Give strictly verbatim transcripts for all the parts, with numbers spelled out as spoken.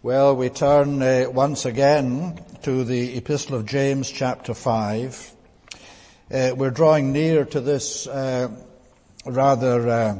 Well, we turn uh, once again to the Epistle of James, chapter five. Uh, we're drawing near to this uh, rather uh,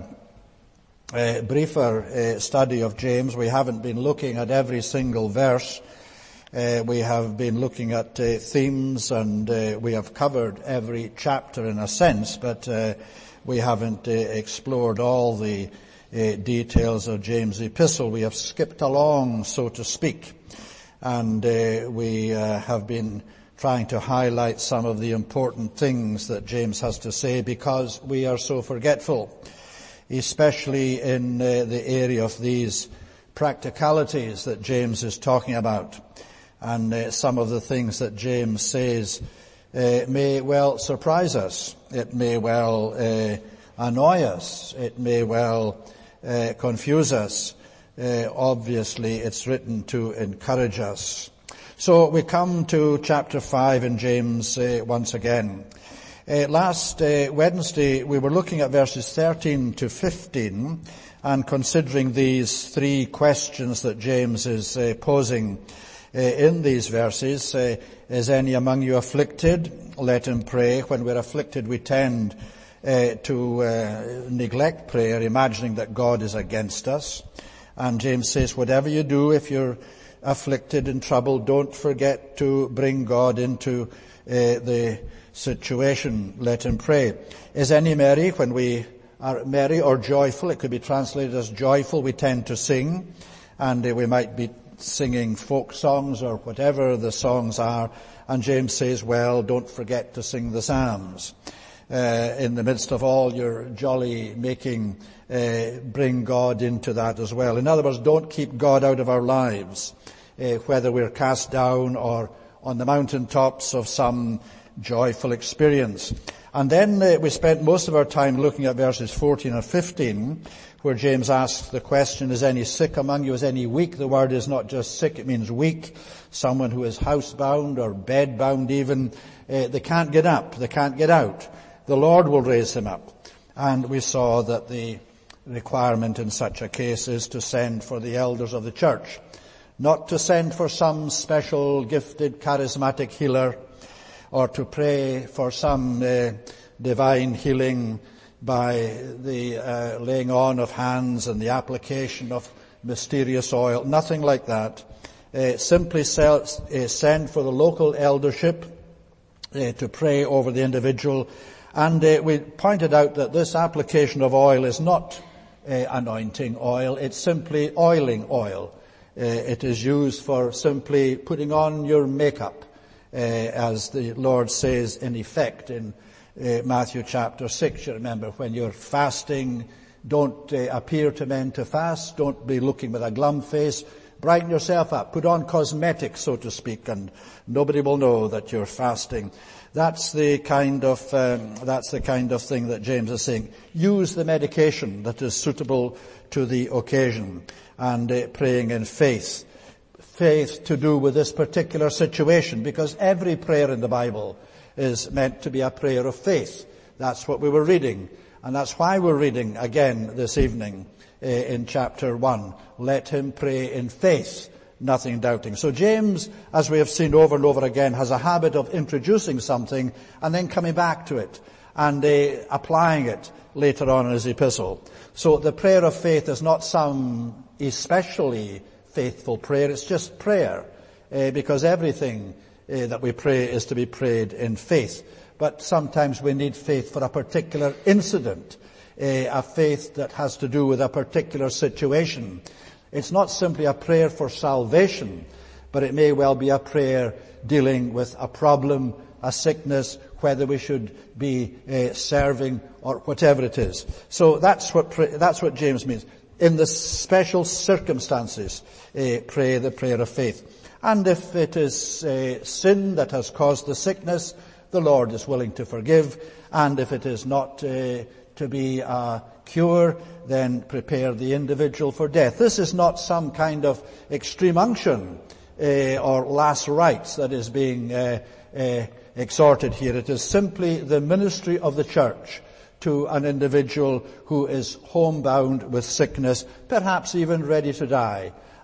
uh, briefer uh, study of James. We haven't been looking at every single verse. Uh, we have been looking at uh, themes, and uh, we have covered every chapter in a sense, but uh, we haven't uh, explored all the Uh, details of James' epistle. We have skipped along, so to speak, and uh, we uh, have been trying to highlight some of the important things that James has to say because we are so forgetful, especially in uh, the area of these practicalities that James is talking about. And uh, some of the things that James says uh, may well surprise us. It may well uh, annoy us. It may well Uh, confuse us. Uh, obviously, it's written to encourage us. So we come to chapter five in James uh, once again. Uh, last uh, Wednesday, we were looking at verses thirteen to fifteen and considering these three questions that James is uh, posing uh, in these verses. Uh, is any among you afflicted? Let him pray. When we're afflicted, we tend Uh, to uh, neglect prayer, imagining that God is against us. And James says, whatever you do, if you're afflicted and troubled, don't forget to bring God into uh, the situation. Let him pray. Is any merry? When we are merry or joyful, it could be translated as joyful, we tend to sing. And uh, we might be singing folk songs or whatever the songs are. And James says, well, don't forget to sing the Psalms. Uh, in the midst of all your jolly making, uh, bring God into that as well. In other words, don't keep God out of our lives, uh, whether we're cast down or on the mountaintops of some joyful experience. And then uh, we spent most of our time looking at verses fourteen and fifteen, where James asks the question, is any sick among you? Is any weak? The word is not just sick, it means weak. Someone who is housebound or bedbound even, uh, they can't get up, they can't get out. The Lord will raise him up. And we saw that the requirement in such a case is to send for the elders of the church, not to send for some special gifted charismatic healer or to pray for some uh, divine healing by the uh, laying on of hands and the application of mysterious oil. Nothing like that. Uh, simply sell, uh, send for the local eldership uh, to pray over the individual. And uh, we pointed out that this application of oil is not uh, anointing oil, it's simply oiling oil. Uh, it is used for simply putting on your makeup, uh, as the Lord says in effect in uh, Matthew chapter six. You remember, when you're fasting, don't uh, appear to men to fast, don't be looking with a glum face, brighten yourself up, put on cosmetics, so to speak, and nobody will know that you're fasting. That's the kind of um, that's the kind of thing that James is saying. Use the medication that is suitable to the occasion, and uh, praying in faith. Faith to do with this particular situation, because every prayer in the Bible is meant to be a prayer of faith. That's what we were reading, and that's why we're reading again this evening uh, in chapter one. Let him pray in faith, nothing doubting. So James, as we have seen over and over again, has a habit of introducing something and then coming back to it and uh, applying it later on in his epistle. So the prayer of faith is not some especially faithful prayer, it's just prayer, uh, because everything uh, that we pray is to be prayed in faith. But sometimes we need faith for a particular incident, uh, a faith that has to do with a particular situation. It's not simply a prayer for salvation, but it may well be a prayer dealing with a problem, a sickness, whether we should be uh, serving or whatever it is. So that's what pray, that's what James means. In the special circumstances, uh, pray the prayer of faith. And if it is uh, sin that has caused the sickness, the Lord is willing to forgive. And if it is not uh, to be a cure, then prepare the individual for death. This is not some kind of extreme unction uh, or last rites that is being uh, uh, exhorted here. It is simply the ministry of the church to an individual who is homebound with sickness, perhaps even ready to die.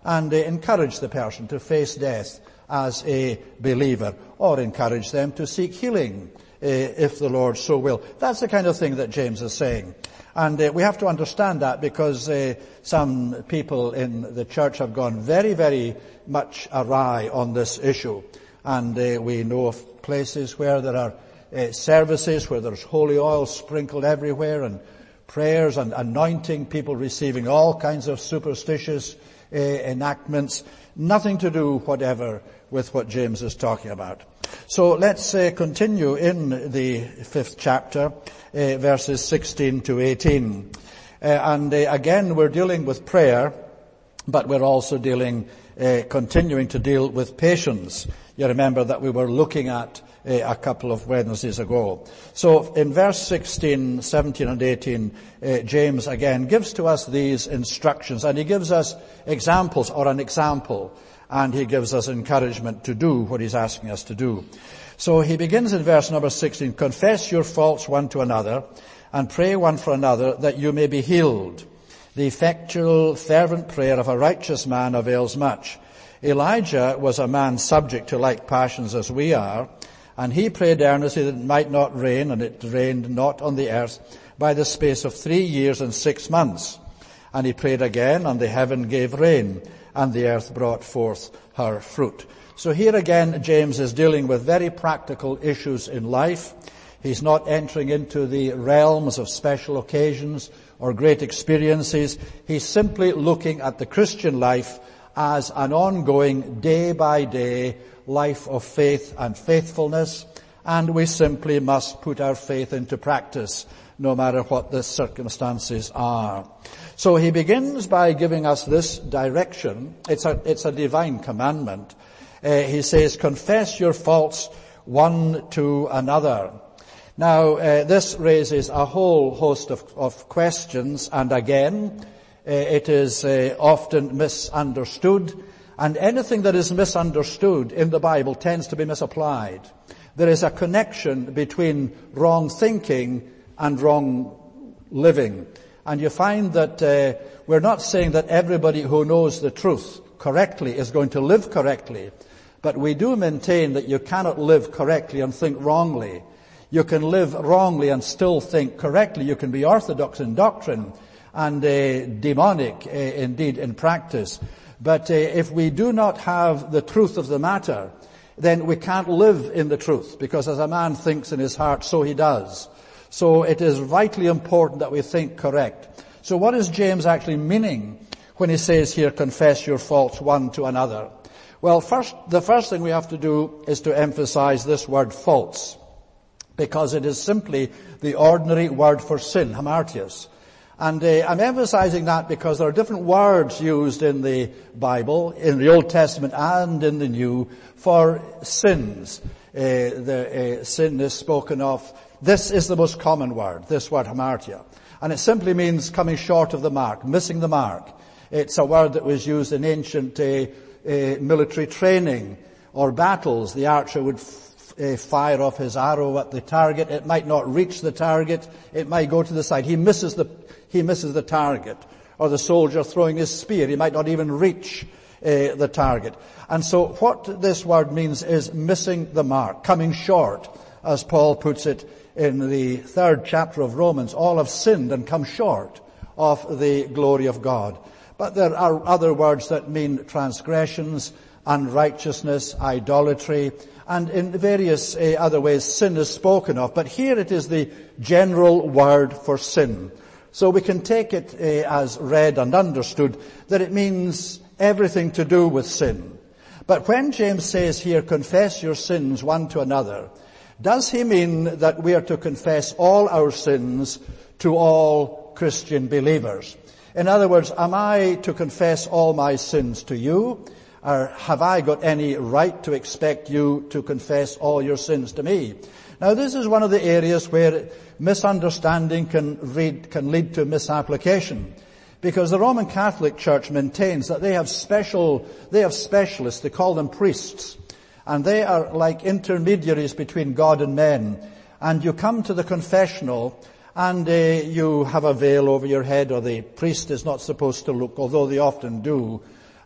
and uh, encourage the person to face death as a believer, or encourage them to seek healing uh, if the Lord so will. That's the kind of thing that James is saying. And uh, we have to understand that, because uh, some people in the church have gone very, very much awry on this issue. And uh, we know of places where there are uh, services where there's holy oil sprinkled everywhere, and prayers and anointing, people receiving all kinds of superstitious uh, enactments. Nothing to do whatever with what James is talking about. So let's uh, continue in the fifth chapter, uh, verses sixteen to eighteen. Uh, and uh, again, we're dealing with prayer, but we're also dealing, uh, continuing to deal with patience. You remember that we were looking at uh, a couple of Wednesdays ago. So in verse sixteen, seventeen and eighteen, uh, James again gives to us these instructions, and he gives us examples, or an example, and he gives us encouragement to do what he's asking us to do. So he begins in verse number sixteen, confess your faults one to another, and pray one for another, that you may be healed. The effectual, fervent prayer of a righteous man avails much. Elijah was a man subject to like passions as we are, and he prayed earnestly that it might not rain, and it rained not on the earth by the space of three years and six months. And he prayed again, and the heaven gave rain, and the earth brought forth her fruit. So here again, James is dealing with very practical issues in life. He's not entering into the realms of special occasions or great experiences. He's simply looking at the Christian life as an ongoing, day-by-day life of faith and faithfulness, and we simply must put our faith into practice, no matter what the circumstances are. So he begins by giving us this direction. It's a, it's a divine commandment. Uh, he says, confess your faults one to another. Now, uh, this raises a whole host of, of questions, and again, uh, it is uh, often misunderstood, and anything that is misunderstood in the Bible tends to be misapplied. There is a connection between wrong thinking and wrong living. And you find that uh, we're not saying that everybody who knows the truth correctly is going to live correctly, but we do maintain that you cannot live correctly and think wrongly. You can live wrongly and still think correctly. You can be orthodox in doctrine and uh, demonic, uh, indeed, in practice. But uh, if we do not have the truth of the matter, then we can't live in the truth, because as a man thinks in his heart, so he does. So it is vitally important that we think correct. So what is James actually meaning when he says here, confess your faults one to another? Well, first, the first thing we have to do is to emphasize this word faults, because it is simply the ordinary word for sin, hamartias. And uh, I'm emphasizing that because there are different words used in the Bible, in the Old Testament and in the New, for sins. Uh, the uh, sin is spoken of. This is the most common word, this word hamartia. And it simply means coming short of the mark, missing the mark. It's a word that was used in ancient uh, uh, military training or battles. The archer would Uh, fire off his arrow at the target. It might not reach the target. It might go to the side. He misses the, he misses the target. Or the soldier throwing his spear, he might not even reach uh, the target. And so what this word means is missing the mark, coming short, as Paul puts it in the third chapter of Romans. All have sinned and come short of the glory of God. But there are other words that mean transgressions, unrighteousness, idolatry, and in various uh, other ways sin is spoken of. But here it is the general word for sin. So we can take it uh, as read and understood that it means everything to do with sin. But when James says here, confess your sins one to another, does he mean that we are to confess all our sins to all Christian believers? In other words, am I to confess all my sins to you? Or have I got any right to expect you to confess all your sins to me? Now, this is one of the areas where misunderstanding can, read, can lead to misapplication. Because the Roman Catholic Church maintains that they have special, they have specialists, they call them priests. And they are like intermediaries between God and men. And you come to the confessional and uh, you have a veil over your head, or the priest is not supposed to look, although they often do.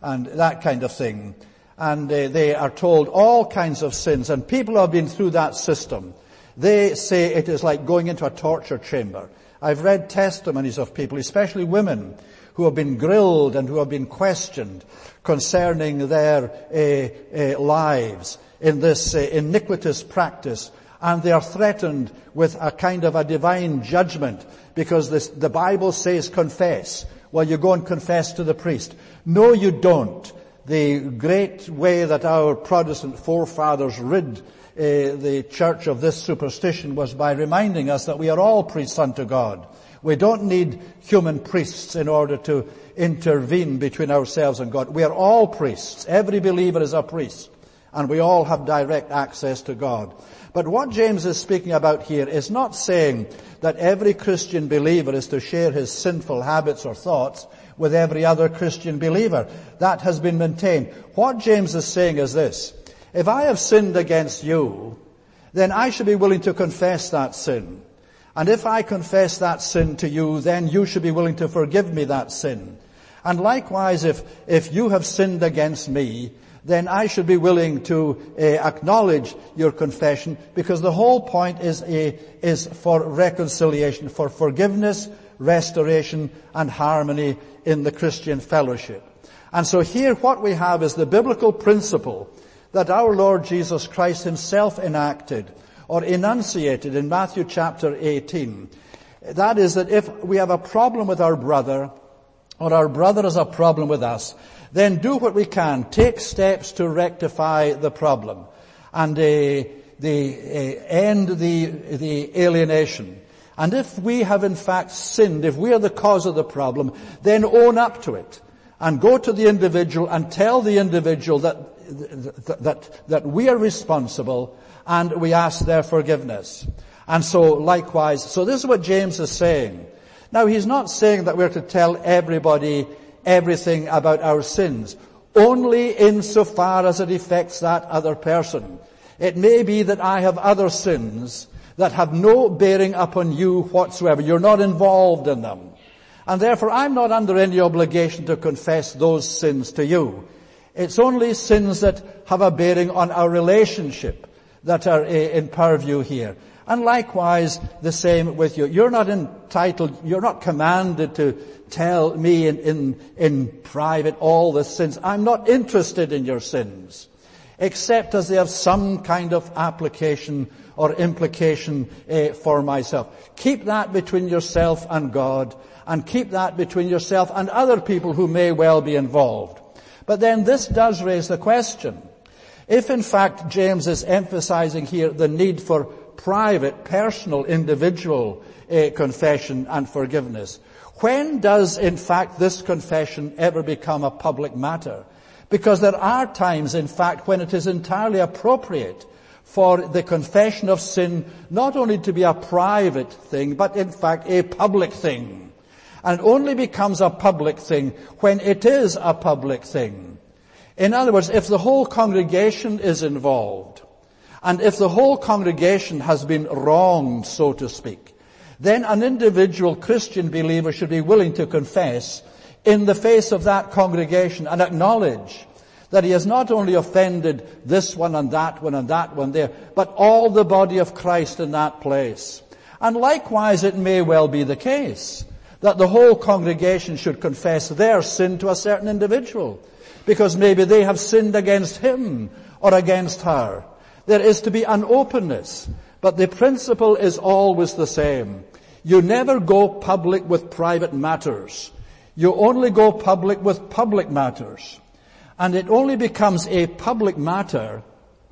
and that kind of thing. And uh, they are told all kinds of sins, and people who have been through that system, they say it is like going into a torture chamber. I've read testimonies of people, especially women, who have been grilled and who have been questioned concerning their uh, uh, lives in this uh, iniquitous practice, and they are threatened with a kind of a divine judgment because this, the Bible says confess. Well, you go and confess to the priest. No, you don't. The great way that our Protestant forefathers rid uh, the church of this superstition was by reminding us that we are all priests unto God. We don't need human priests in order to intervene between ourselves and God. We are all priests. Every believer is a priest, and we all have direct access to God. But what James is speaking about here is not saying that every Christian believer is to share his sinful habits or thoughts with every other Christian believer. That has been maintained. What James is saying is this: if I have sinned against you, then I should be willing to confess that sin. And if I confess that sin to you, then you should be willing to forgive me that sin. And likewise, if, if you have sinned against me, then I should be willing to uh, acknowledge your confession, because the whole point is, uh, is for reconciliation, for forgiveness, restoration, and harmony in the Christian fellowship. And so here what we have is the biblical principle that our Lord Jesus Christ himself enacted or enunciated in Matthew chapter eighteen. That is that if we have a problem with our brother, or our brother has a problem with us, then do what we can. Take steps to rectify the problem and uh, the, uh, end the, the alienation. And if we have in fact sinned, if we are the cause of the problem, then own up to it and go to the individual and tell the individual that, that, that, that we are responsible and we ask their forgiveness. And so likewise, so this is what James is saying. Now he's not saying that we're to tell everybody everything about our sins, only insofar as it affects that other person. It may be that I have other sins that have no bearing upon you whatsoever. You're not involved in them. And therefore I'm not under any obligation to confess those sins to you. It's only sins that have a bearing on our relationship that are in purview here. And likewise, the same with you. You're not entitled, you're not commanded to tell me in, in, in private all the sins. I'm not interested in your sins, except as they have some kind of application or implication uh, for myself. Keep that between yourself and God, and keep that between yourself and other people who may well be involved. But then this does raise the question. If in fact James is emphasizing here the need for private, personal, individual uh, confession and forgiveness, when does in fact this confession ever become a public matter? Because there are times in fact when it is entirely appropriate for the confession of sin not only to be a private thing, but in fact a public thing. And it only becomes a public thing when it is a public thing. In other words, if the whole congregation is involved, and if the whole congregation has been wronged, so to speak, then an individual Christian believer should be willing to confess in the face of that congregation and acknowledge that he has not only offended this one and that one and that one there, but all the body of Christ in that place. And likewise, it may well be the case that the whole congregation should confess their sin to a certain individual, because maybe they have sinned against him or against her. There is to be an openness, but the principle is always the same. You never go public with private matters. You only go public with public matters. And it only becomes a public matter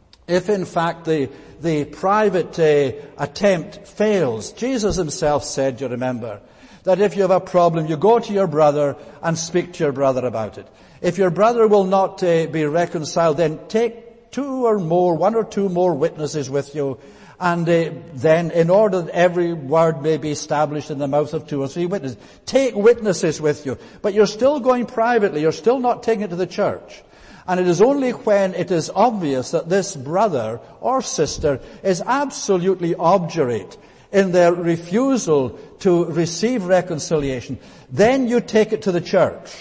if in fact the, the private uh, attempt fails. Jesus himself said, you remember, that if you have a problem, you go to your brother and speak to your brother about it. If your brother will not uh, be reconciled, then take two or more, one or two more witnesses with you, and uh, then in order that every word may be established in the mouth of two or three witnesses, take witnesses with you. But you're still going privately, you're still not taking it to the church. And it is only when it is obvious that this brother or sister is absolutely obdurate in their refusal to receive reconciliation, then you take it to the church.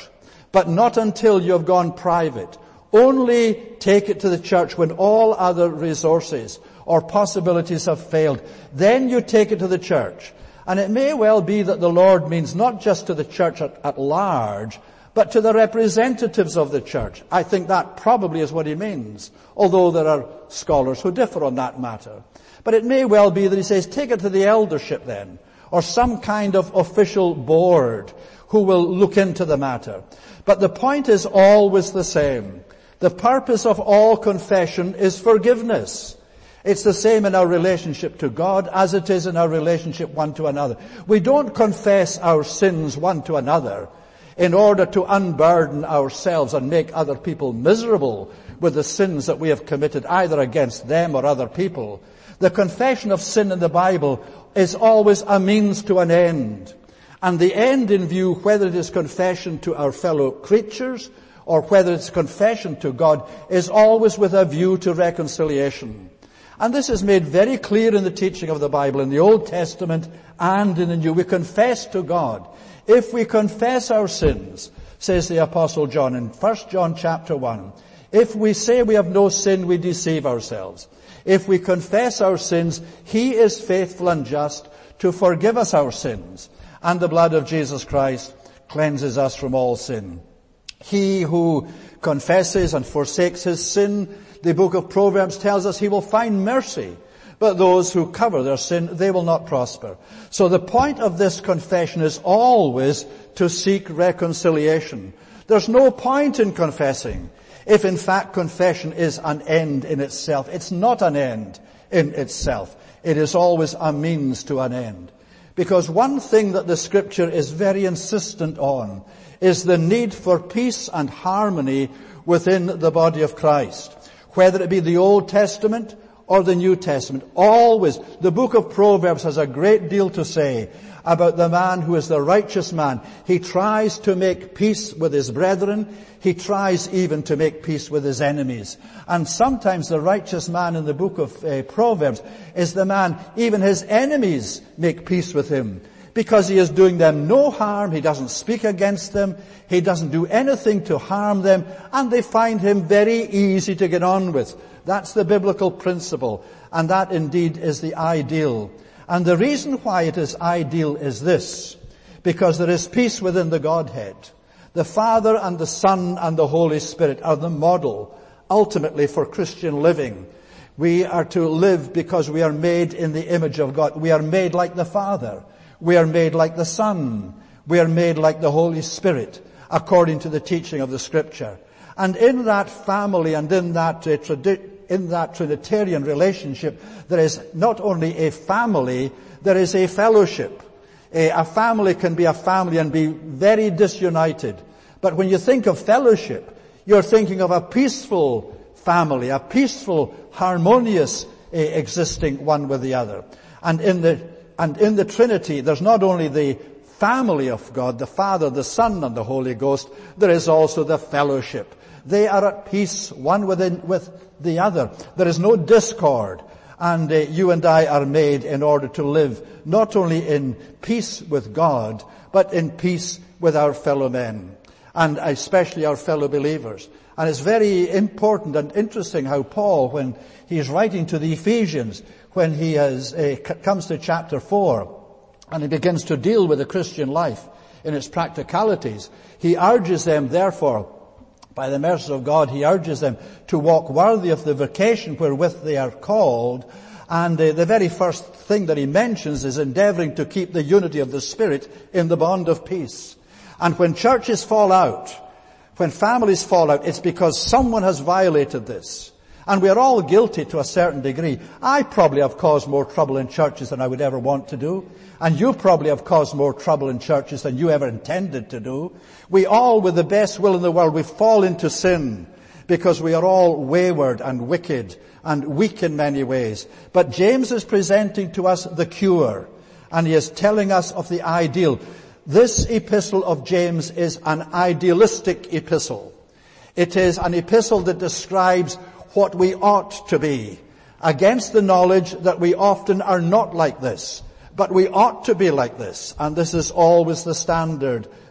but not until you have gone private. Only take it to the church when all other resources or possibilities have failed. Then you take it to the church. And it may well be that the Lord means not just to the church at, at large, but to the representatives of the church. I think that probably is what he means, although there are scholars who differ on that matter. But it may well be that he says, take it to the eldership then, or some kind of official board who will look into the matter. But the point is always the same. The purpose of all confession is forgiveness. It's the same in our relationship to God as it is in our relationship one to another. We don't confess our sins one to another in order to unburden ourselves and make other people miserable with the sins that we have committed either against them or other people. The confession of sin in the Bible is always a means to an end. And the end in view, whether it is confession to our fellow creatures or whether it's confession to God, is always with a view to reconciliation. And this is made very clear in the teaching of the Bible, in the Old Testament and in the New. We confess to God. If we confess our sins, says the Apostle John in First John chapter one, if we say we have no sin, we deceive ourselves. If we confess our sins, he is faithful and just to forgive us our sins, and the blood of Jesus Christ cleanses us from all sin. He who confesses and forsakes his sin, the book of Proverbs tells us, he will find mercy. But those who cover their sin, they will not prosper. So the point of this confession is always to seek reconciliation. There's no point in confessing if in fact confession is an end in itself. It's not an end in itself. It is always a means to an end. Because one thing that the Scripture is very insistent on is the need for peace and harmony within the body of Christ. Whether it be the Old Testament or the New Testament, always, the book of Proverbs has a great deal to say about the man who is the righteous man. He tries to make peace with his brethren. He tries even to make peace with his enemies. And sometimes the righteous man in the book of uh, Proverbs is the man, even his enemies make peace with him, because he is doing them no harm. He doesn't speak against them. He doesn't do anything to harm them. And they find him very easy to get on with. That's the biblical principle. And that indeed is the ideal. And the reason why it is ideal is this. Because there is peace within the Godhead. The Father and the Son and the Holy Spirit are the model, ultimately, for Christian living. We are to live because we are made in the image of God. We are made like the Father. We are made like the Son. We are made like the Holy Spirit, according to the teaching of the Scripture. And in that family and in that uh, tradi- in that Trinitarian relationship, there is not only a family, there is a fellowship. A, a family can be a family and be very disunited. But when you think of fellowship, you're thinking of a peaceful family, a peaceful, harmonious uh, existing one with the other. And in the And in the Trinity, there's not only the family of God, the Father, the Son, and the Holy Ghost, there is also the fellowship. They are at peace one within, with the other. There is no discord. And uh, you and I are made in order to live not only in peace with God, but in peace with our fellow men, and especially our fellow believers. And it's very important and interesting how Paul, when he's writing to the Ephesians, when he has, uh, comes to chapter four, and he begins to deal with the Christian life in its practicalities, he urges them, therefore, by the mercy of God, he urges them to walk worthy of the vocation wherewith they are called. And uh, the very first thing that he mentions is endeavoring to keep the unity of the Spirit in the bond of peace. And when churches fall out, when families fall out, it's because someone has violated this. And we are all guilty to a certain degree. I probably have caused more trouble in churches than I would ever want to do. And you probably have caused more trouble in churches than you ever intended to do. We all, with the best will in the world, we fall into sin because we are all wayward and wicked and weak in many ways. But James is presenting to us the cure, and he is telling us of the ideal. This epistle of James is an idealistic epistle. It is an epistle that describes what we ought to be, against the knowledge that we often are not like this. But we ought to be like this, and this is always the standard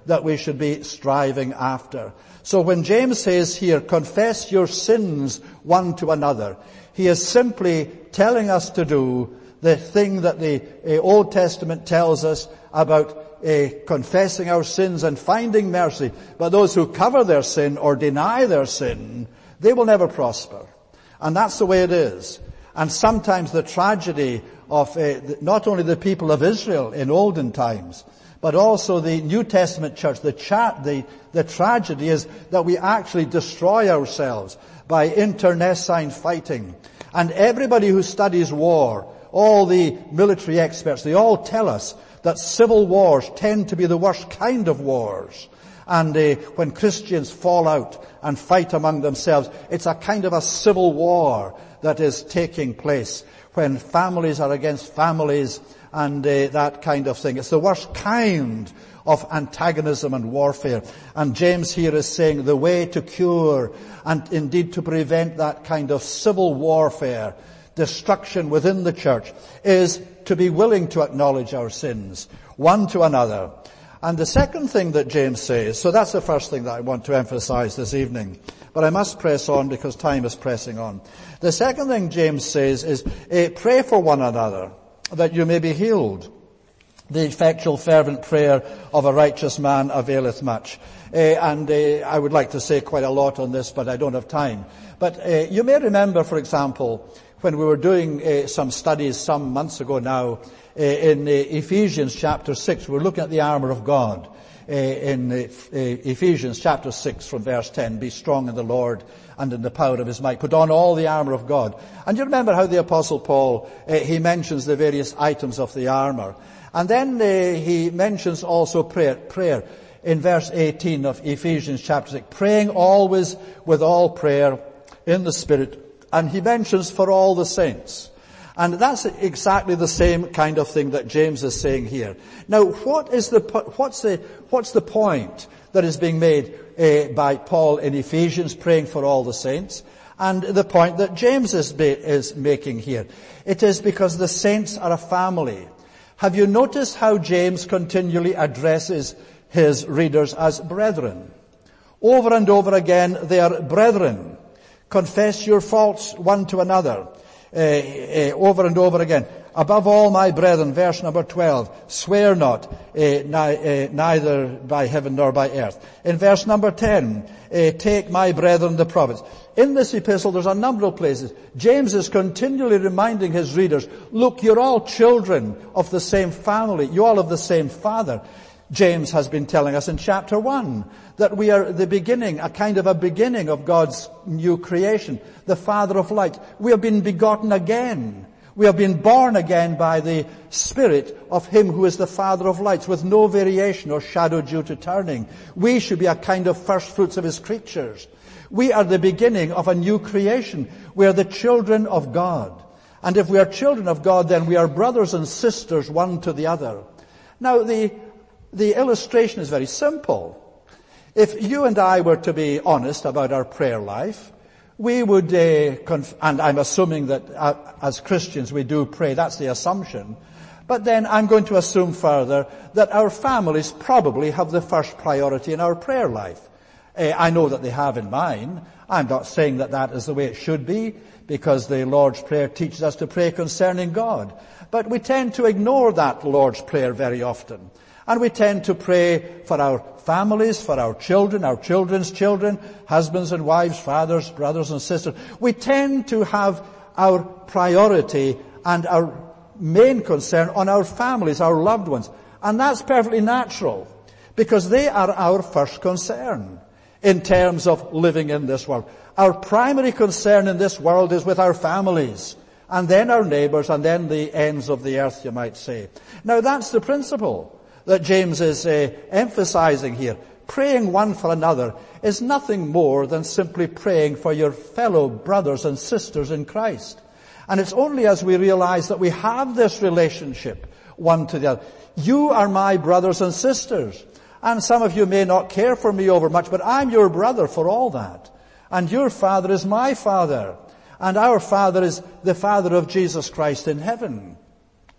that we should be striving after. So when James says here, confess your sins one to another, he is simply telling us to do the thing that the uh, Old Testament tells us about uh, confessing our sins and finding mercy. But those who cover their sin or deny their sin, they will never prosper. And that's the way it is. And sometimes the tragedy of uh, not only the people of Israel in olden times, but also the New Testament church, the, cha- the, the tragedy is that we actually destroy ourselves by internecine fighting. And everybody who studies war, all the military experts, they all tell us that civil wars tend to be the worst kind of wars. And uh, when Christians fall out and fight among themselves, it's a kind of a civil war that is taking place when families are against families and uh, that kind of thing. It's the worst kind of antagonism and warfare. And James here is saying the way to cure and indeed to prevent that kind of civil warfare, destruction within the church, is to be willing to acknowledge our sins one to another. And the second thing that James says, so that's the first thing that I want to emphasize this evening, but I must press on because time is pressing on. The second thing James says is, eh, pray for one another that you may be healed. The effectual fervent prayer of a righteous man availeth much. Uh, and uh, I would like to say quite a lot on this, but I don't have time. But uh, you may remember, for example, when we were doing uh, some studies some months ago now, uh, in uh, Ephesians chapter six, we were looking at the armour of God. Uh, in uh, uh, Ephesians chapter six from verse ten, be strong in the Lord and in the power of his might. Put on all the armour of God. And you remember how the Apostle Paul, uh, he mentions the various items of the armour. And then uh, he mentions also prayer, prayer in verse eighteen of Ephesians chapter six, praying always with all prayer in the Spirit. And he mentions for all the saints. And that's exactly the same kind of thing that James is saying here. Now, what is the, what's the, what's the point that is being made uh, by Paul in Ephesians, praying for all the saints? And the point that James is, is making here, it is because the saints are a family. Have you noticed how James continually addresses his readers as brethren? Over and over again, they are brethren. Confess your faults one to another. Uh, uh, over and over again. Above all, my brethren, verse number twelve, swear not, uh, ni- uh, neither by heaven nor by earth. In verse number ten, uh, take my brethren the prophets. In this epistle, there's a number of places. James is continually reminding his readers, look, you're all children of the same family. You all have the same father. James has been telling us in chapter one that we are the beginning, a kind of a beginning of God's new creation, the Father of light. We have been begotten again. We have been born again by the Spirit of Him who is the Father of lights, with no variation or shadow due to turning. We should be a kind of first fruits of His creatures. We are the beginning of a new creation. We are the children of God. And if we are children of God, then we are brothers and sisters one to the other. Now, the The illustration is very simple. If you and I were to be honest about our prayer life, we would, uh, conf- and I'm assuming that uh, as Christians we do pray, that's the assumption, but then I'm going to assume further that our families probably have the first priority in our prayer life. Uh, I know that they have in mine. I'm not saying that that is the way it should be, because the Lord's Prayer teaches us to pray concerning God. But we tend to ignore that Lord's Prayer very often. And we tend to pray for our families, for our children, our children's children, husbands and wives, fathers, brothers and sisters. We tend to have our priority and our main concern on our families, our loved ones. And that's perfectly natural, because they are our first concern in terms of living in this world. Our primary concern in this world is with our families, and then our neighbours, and then the ends of the earth, you might say. Now that's the principle that James is uh, emphasizing here. Praying one for another is nothing more than simply praying for your fellow brothers and sisters in Christ. And it's only as we realize that we have this relationship one to the other. You are my brothers and sisters. And some of you may not care for me over much, but I'm your brother for all that. And your father is my father. And our Father is the Father of Jesus Christ in heaven.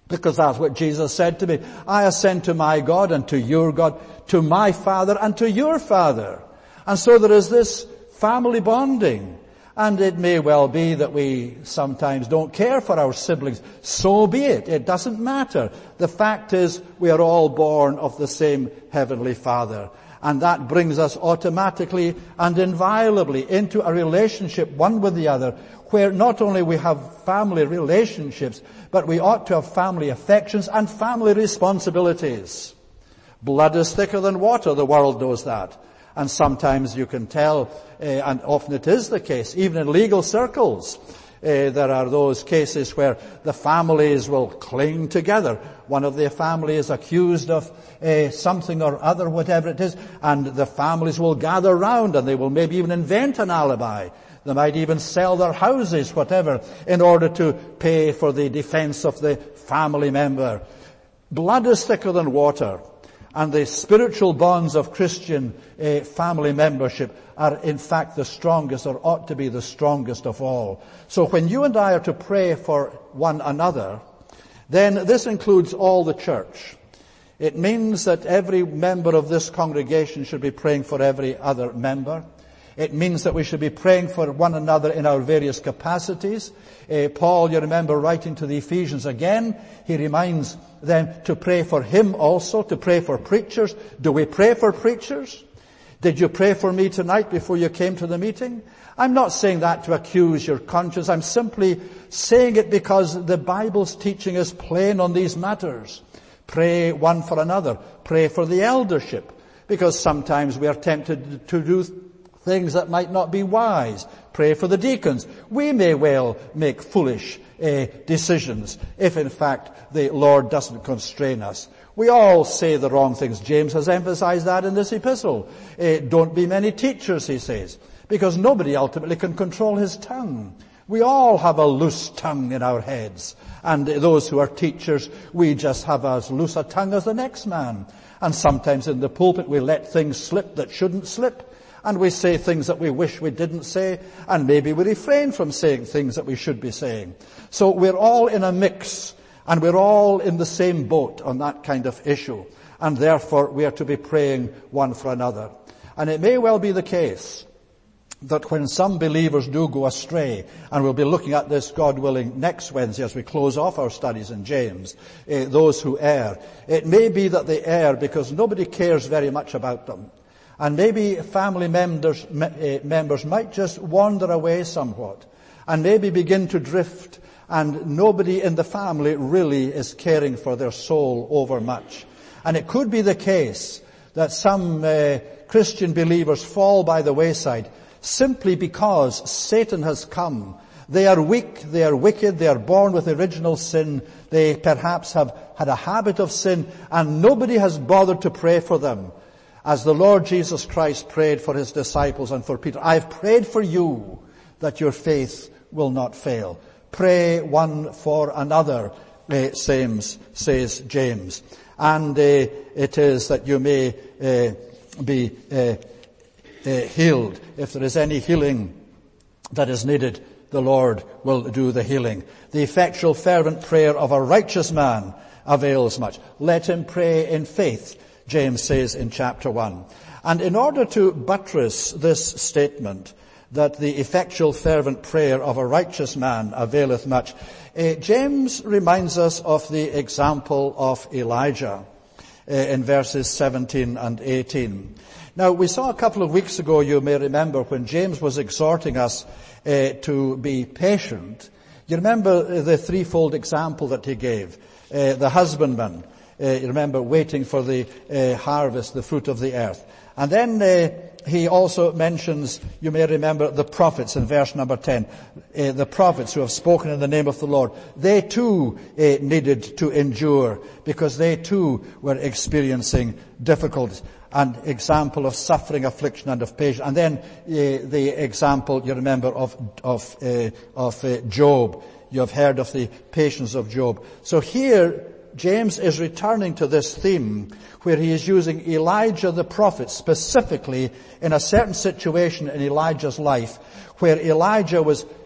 Because that's what Jesus said to me. I ascend to my God and to your God, to my Father and to your Father. And so there is this family bonding. And it may well be that we sometimes don't care for our siblings. So be it. It doesn't matter. The fact is we are all born of the same Heavenly Father. And that brings us automatically and inviolably into a relationship one with the other, where not only we have family relationships, but we ought to have family affections and family responsibilities. Blood is thicker than water, the world knows that. And sometimes you can tell, uh, and often it is the case, even in legal circles, uh, there are those cases where the families will cling together. One of the family is accused of uh, something or other, whatever it is, and the families will gather round and they will maybe even invent an alibi. They might even sell their houses, whatever, in order to pay for the defense of the family member. Blood is thicker than water. And the spiritual bonds of Christian uh, family membership are in fact the strongest, or ought to be the strongest of all. So when you and I are to pray for one another, then this includes all the church. It means that every member of this congregation should be praying for every other member. It means that we should be praying for one another in our various capacities. Uh, Paul, you remember, writing to the Ephesians again, he reminds them to pray for him also, to pray for preachers. Do we pray for preachers? Did you pray for me tonight before you came to the meeting? I'm not saying that to accuse your conscience. I'm simply saying it because the Bible's teaching is plain on these matters. Pray one for another. Pray for the eldership, because sometimes we are tempted to do things that might not be wise. Pray for the deacons. We may well make foolish uh, decisions if in fact the Lord doesn't constrain us. We all say the wrong things. James has emphasized that in this epistle. Uh, don't be many teachers, he says, because nobody ultimately can control his tongue. We all have a loose tongue in our heads. And those who are teachers, we just have as loose a tongue as the next man. And sometimes in the pulpit we let things slip that shouldn't slip. And we say things that we wish we didn't say, and maybe we refrain from saying things that we should be saying. So we're all in a mix, and we're all in the same boat on that kind of issue. And therefore we are to be praying one for another. And it may well be the case that when some believers do go astray, and we'll be looking at this, God willing, next Wednesday as we close off our studies in James, uh, those who err, it may be that they err because nobody cares very much about them. And maybe family members, uh, members might just wander away somewhat and maybe begin to drift, and nobody in the family really is caring for their soul overmuch. And it could be the case that some uh, Christian believers fall by the wayside simply because Satan has come. They are weak, they are wicked, they are born with original sin, they perhaps have had a habit of sin, and nobody has bothered to pray for them. As the Lord Jesus Christ prayed for his disciples and for Peter, I've prayed for you that your faith will not fail. Pray one for another, uh, says, says James. And uh, it is that you may uh, be uh, uh, healed. If there is any healing that is needed, the Lord will do the healing. The effectual fervent prayer of a righteous man avails much. Let him pray in faith, James says in chapter one. And in order to buttress this statement, that the effectual fervent prayer of a righteous man availeth much, uh, James reminds us of the example of Elijah uh, in verses seventeen and eighteen. Now, we saw a couple of weeks ago, you may remember, when James was exhorting us uh, to be patient. You remember the threefold example that he gave. Uh, the husbandman, uh, you remember, waiting for the uh, harvest, the fruit of the earth. And then uh, he also mentions, you may remember, the prophets in verse number ten. Uh, the prophets who have spoken in the name of the Lord. They too uh, needed to endure because they too were experiencing difficulties. An example of suffering, affliction, and of patience. And then uh, the example, you remember, of of uh, of uh, Job. You have heard of the patience of Job. So here, James is returning to this theme where he is using Elijah the prophet specifically in a certain situation in Elijah's life where Elijah was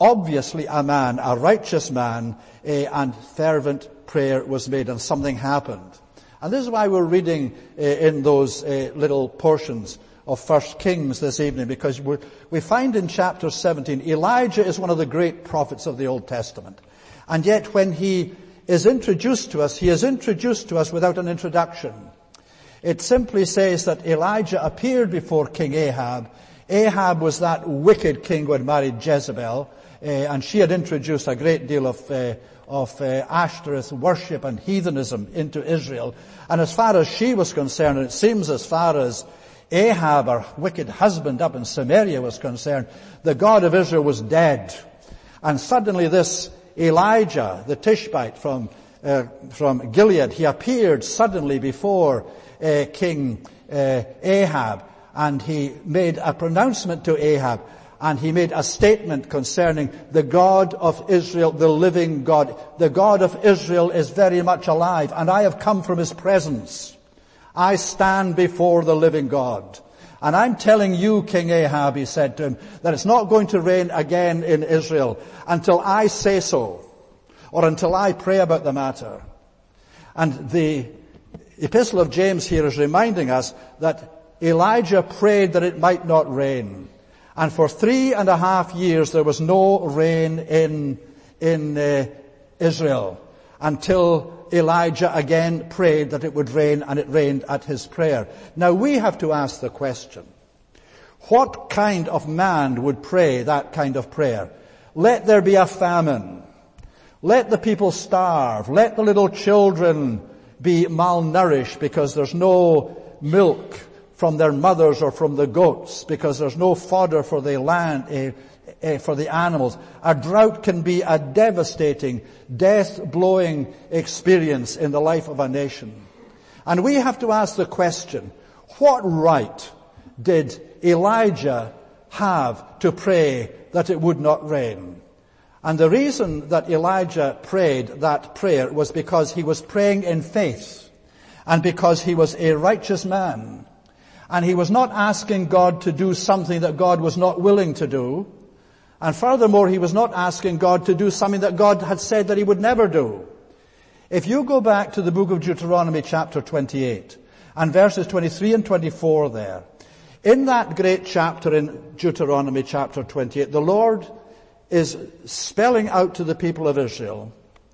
obviously a man, a righteous man, uh, and fervent prayer was made, and something happened. And this is why we're reading uh, in those uh, little portions of First Kings this evening, because we we find in chapter seventeen, Elijah is one of the great prophets of the Old Testament. And yet when he is introduced to us, he is introduced to us without an introduction. It simply says that Elijah appeared before King Ahab. Ahab was that wicked king who had married Jezebel, uh, and she had introduced a great deal of uh, of uh, Ashtoreth worship and heathenism into Israel. And as far as she was concerned, and it seems as far as Ahab, her wicked husband up in Samaria, was concerned, the God of Israel was dead. And suddenly this Elijah, the Tishbite from uh, from Gilead, he appeared suddenly before uh, King uh, Ahab, and he made a pronouncement to Ahab, and he made a statement concerning the God of Israel, the living God. The God of Israel is very much alive, and I have come from his presence. I stand before the living God. And I'm telling you, King Ahab, he said to him, that it's not going to rain again in Israel until I say so, or until I pray about the matter. And the Epistle of James here is reminding us that Elijah prayed that it might not rain. And for three and a half years there was no rain in, in uh, Israel until Elijah again prayed that it would rain, and it rained at his prayer. Now we have to ask the question, what kind of man would pray that kind of prayer? Let there be a famine. Let the people starve. Let the little children be malnourished because there's no milk from their mothers or from the goats, because there's no fodder for the land, eh, eh, for the animals. A drought can be a devastating, death-blowing experience in the life of a nation. And we have to ask the question, what right did Elijah have to pray that it would not rain? And the reason that Elijah prayed that prayer was because he was praying in faith, and because he was a righteous man. And he was not asking God to do something that God was not willing to do. And furthermore, he was not asking God to do something that God had said that he would never do. If you go back to the book of Deuteronomy chapter twenty-eight and verses twenty-three and twenty-four there, in that great chapter in Deuteronomy chapter twenty-eight, the Lord is spelling out to the people of Israel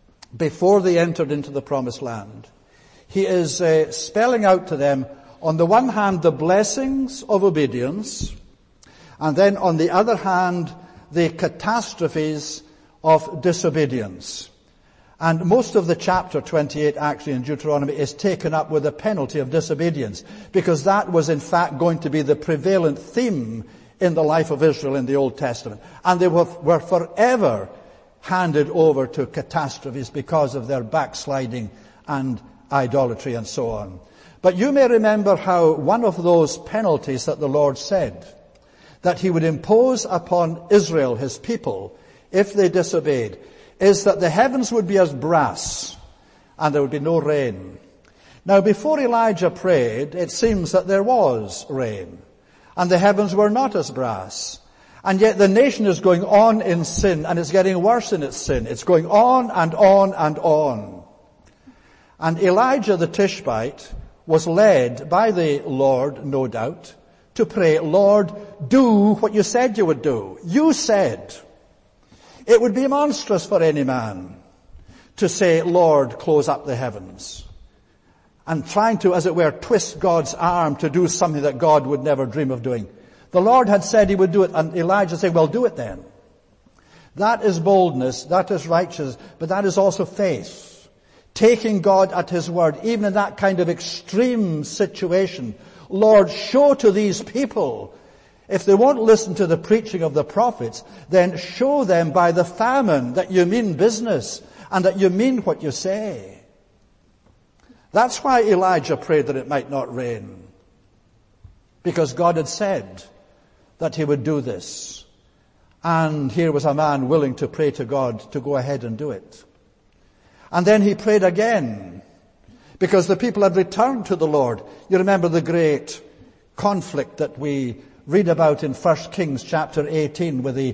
before they entered into the promised land. He is uh, spelling out to them, on the one hand, the blessings of obedience, and then on the other hand, the catastrophes of disobedience. And most of the chapter twenty-eight actually in Deuteronomy is taken up with the penalty of disobedience, because that was in fact going to be the prevalent theme in the life of Israel in the Old Testament. And they were, were forever handed over to catastrophes because of their backsliding and idolatry and so on. But you may remember how one of those penalties that the Lord said that he would impose upon Israel, his people, if they disobeyed, is that the heavens would be as brass and there would be no rain. Now, before Elijah prayed, it seems that there was rain, and the heavens were not as brass. And yet the nation is going on in sin, and it's getting worse in its sin. It's going on and on and on. And Elijah the Tishbite was led by the Lord, no doubt, to pray, Lord, do what you said you would do. You said it would be monstrous for any man to say, Lord, close up the heavens. And trying to, as it were, twist God's arm to do something that God would never dream of doing. The Lord had said he would do it, and Elijah said, well, do it then. That is boldness, that is righteousness, but that is also faith. Taking God at his word, even in that kind of extreme situation. Lord, show to these people, if they won't listen to the preaching of the prophets, then show them by the famine that you mean business and that you mean what you say. That's why Elijah prayed that it might not rain. Because God had said that he would do this. And here was a man willing to pray to God to go ahead and do it. And then he prayed again, because the people had returned to the Lord. You remember the great conflict that we read about in First Kings chapter eighteen with the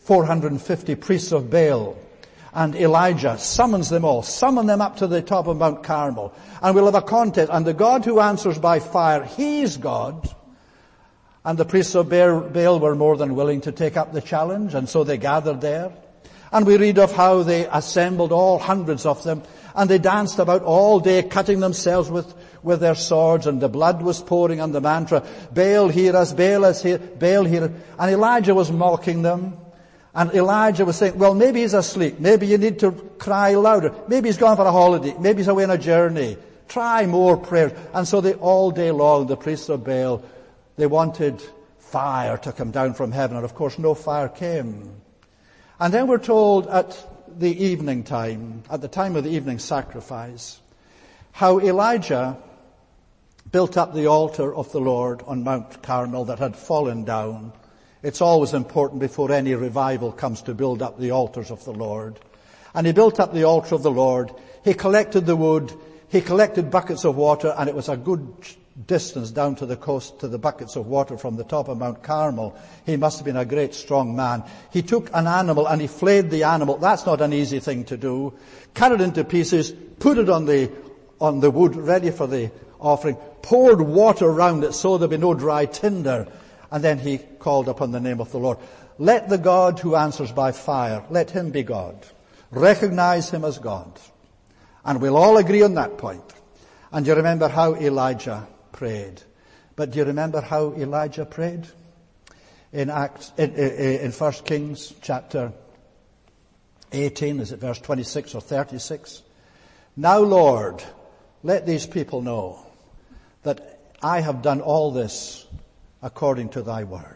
four hundred fifty priests of Baal. And Elijah summons them all, summon them up to the top of Mount Carmel. And we'll have a contest. And the God who answers by fire, He's God. And the priests of Baal were more than willing to take up the challenge. And so they gathered there. And we read of how they assembled, all hundreds of them. And they danced about all day, cutting themselves with, with their swords. And the blood was pouring on the mantra, Baal, hear us, Baal, us, hear, Baal, hear us. And Elijah was mocking them. And Elijah was saying, well, maybe he's asleep. Maybe you need to cry louder. Maybe he's gone for a holiday. Maybe he's away on a journey. Try more prayers. And so they, all day long, the priests of Baal, they wanted fire to come down from heaven. And of course, no fire came. And then we're told at the evening time, at the time of the evening sacrifice, how Elijah built up the altar of the Lord on Mount Carmel that had fallen down. It's always important before any revival comes to build up the altars of the Lord. And he built up the altar of the Lord. He collected the wood. He collected buckets of water, and it was a good distance down to the coast to the buckets of water from the top of Mount Carmel. He must have been a great strong man. He took an animal and he flayed the animal. That's not an easy thing to do. Cut it into pieces, put it on the, on the wood ready for the offering, poured water around it so there'd be no dry tinder. And then he called upon the name of the Lord. Let the God who answers by fire, let him be God. Recognize him as God. And we'll all agree on that point. And you remember how Elijah prayed. But do you remember how Elijah prayed? In Acts, in, in, in First Kings chapter eighteen, is it verse twenty-six or thirty-six? Now, Lord, let these people know that I have done all this according to thy word.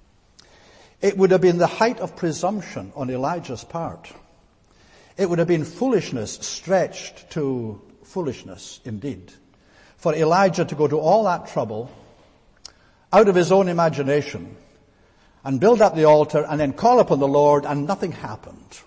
It would have been the height of presumption on Elijah's part. It would have been foolishness stretched to foolishness indeed. For Elijah to go to all that trouble out of his own imagination and build up the altar and then call upon the Lord and nothing happened.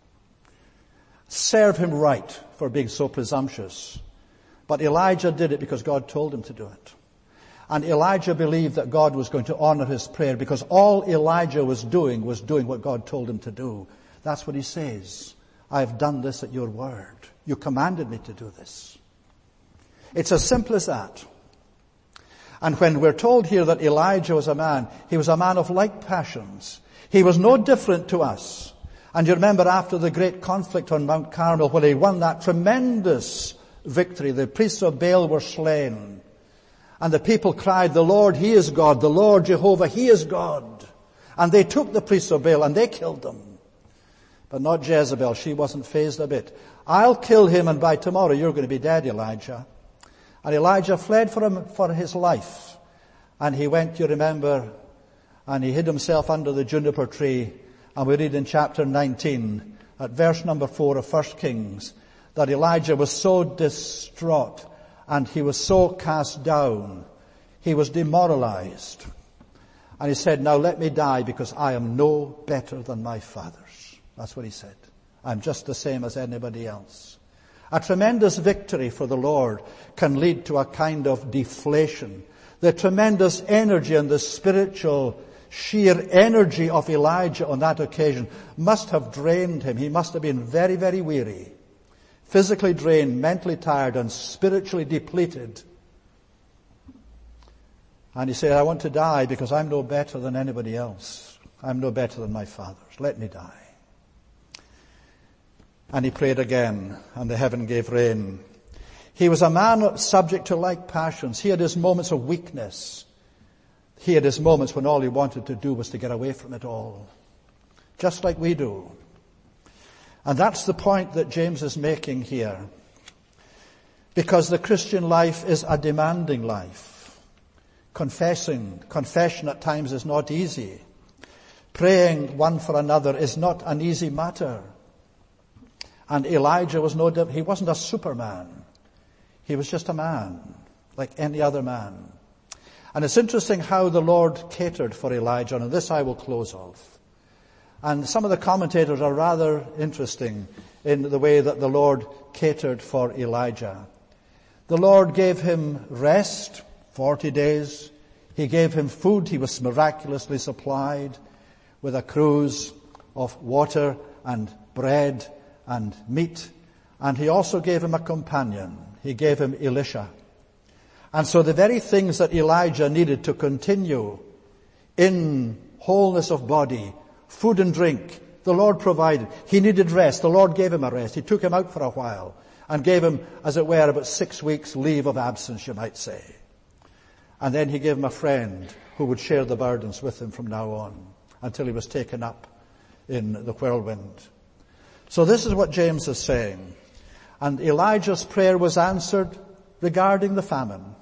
Serve him right for being so presumptuous. But Elijah did it because God told him to do it. And Elijah believed that God was going to honor his prayer because all Elijah was doing was doing what God told him to do. That's what he says. I have done this at your word. You commanded me to do this. It's as simple as that. And when we're told here that Elijah was a man, he was a man of like passions. He was no different to us. And you remember after the great conflict on Mount Carmel when he won that tremendous victory, the priests of Baal were slain. And the people cried, the Lord, He is God. The Lord Jehovah, He is God. And they took the priests of Baal and they killed them. But not Jezebel. She wasn't fazed a bit. I'll kill him and by tomorrow you're going to be dead, Elijah. And Elijah fled for him, for his life. And he went, you remember, and he hid himself under the juniper tree. And we read in chapter nineteen, at verse number four of First Kings, that Elijah was so distraught and he was so cast down. He was demoralized. And he said, now let me die because I am no better than my fathers. That's what he said. I'm just the same as anybody else. A tremendous victory for the Lord can lead to a kind of deflation. The tremendous energy and the spiritual sheer energy of Elijah on that occasion must have drained him. He must have been very, very weary, physically drained, mentally tired, and spiritually depleted. And he said, I want to die because I'm no better than anybody else. I'm no better than my fathers. Let me die. And he prayed again, and the heaven gave rain. He was a man subject to like passions. He had his moments of weakness. He had his moments when all he wanted to do was to get away from it all. Just like we do. And that's the point that James is making here. Because the Christian life is a demanding life. Confessing, confession at times is not easy. Praying one for another is not an easy matter. And Elijah was no different. He wasn't a superman. He was just a man, like any other man. And it's interesting how the Lord catered for Elijah, and this I will close off. And some of the commentators are rather interesting in the way that the Lord catered for Elijah. The Lord gave him rest, forty days. He gave him food. He was miraculously supplied with a cruse of water and bread and meat. And he also gave him a companion. He gave him Elisha. And so the very things that Elijah needed to continue in wholeness of body, food and drink, the Lord provided. He needed rest. The Lord gave him a rest. He took him out for a while and gave him, as it were, about six weeks leave of absence, you might say. And then he gave him a friend who would share the burdens with him from now on until he was taken up in the whirlwind. So this is what James is saying. And Elijah's prayer was answered regarding the famine.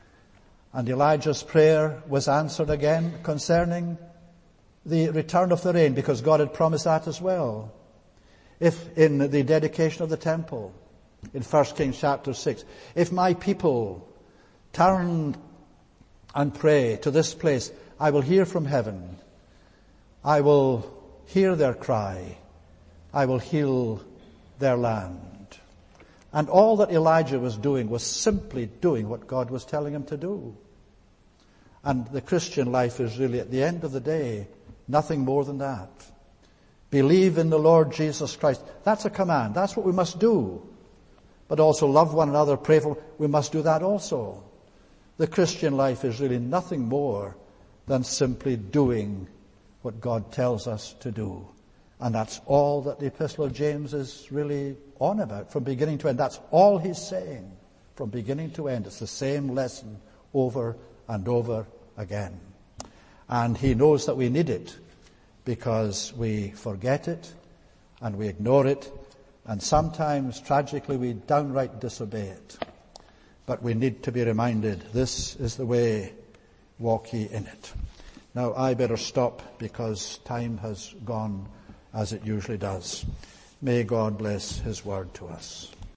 And Elijah's prayer was answered again concerning the return of the rain, because God had promised that as well. If in the dedication of the temple, in First Kings chapter six, if my people turn and pray to this place, I will hear from heaven. I will hear their cry. I will heal their land. And all that Elijah was doing was simply doing what God was telling him to do. And the Christian life is really, at the end of the day, nothing more than that. Believe in the Lord Jesus Christ. That's a command. That's what we must do. But also love one another, pray for, we must do that also. The Christian life is really nothing more than simply doing what God tells us to do. And that's all that the Epistle of James is really on about, from beginning to end. That's all he's saying, from beginning to end. It's the same lesson over and over again. And he knows that we need it, because we forget it and we ignore it, and sometimes, tragically, we downright disobey it. But we need to be reminded, this is the way, walk ye in it. Now, I better stop, because time has gone as it usually does. May God bless his word to us.